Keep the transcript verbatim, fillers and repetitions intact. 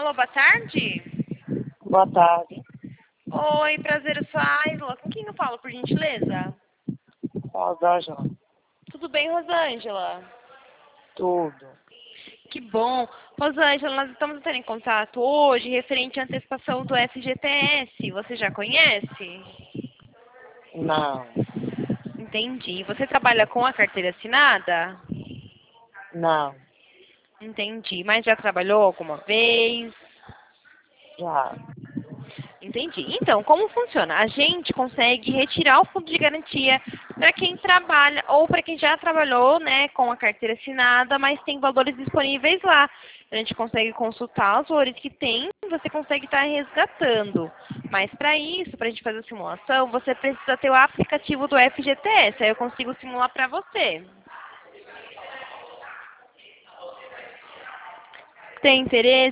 Alô, boa tarde. Boa tarde. Oi, prazer, eu sou a Aisla. Com quem eu falo, por gentileza? Rosângela. Tudo bem, Rosângela? Tudo. Que bom. Rosângela, nós estamos entrando em contato hoje referente à antecipação do F G T S. Você já conhece? Não. Entendi. Você trabalha com a carteira assinada? Não. Entendi. Mas já trabalhou alguma vez? Já. Entendi. Então, como funciona? A gente consegue retirar o fundo de garantia para quem trabalha ou para quem já trabalhou, né, com a carteira assinada, mas tem valores disponíveis lá. A gente consegue consultar os valores que tem, você consegue estar resgatando. Mas para isso, para a gente fazer a simulação, você precisa ter o aplicativo do F G T S. Aí eu consigo simular para você. Tem interesse?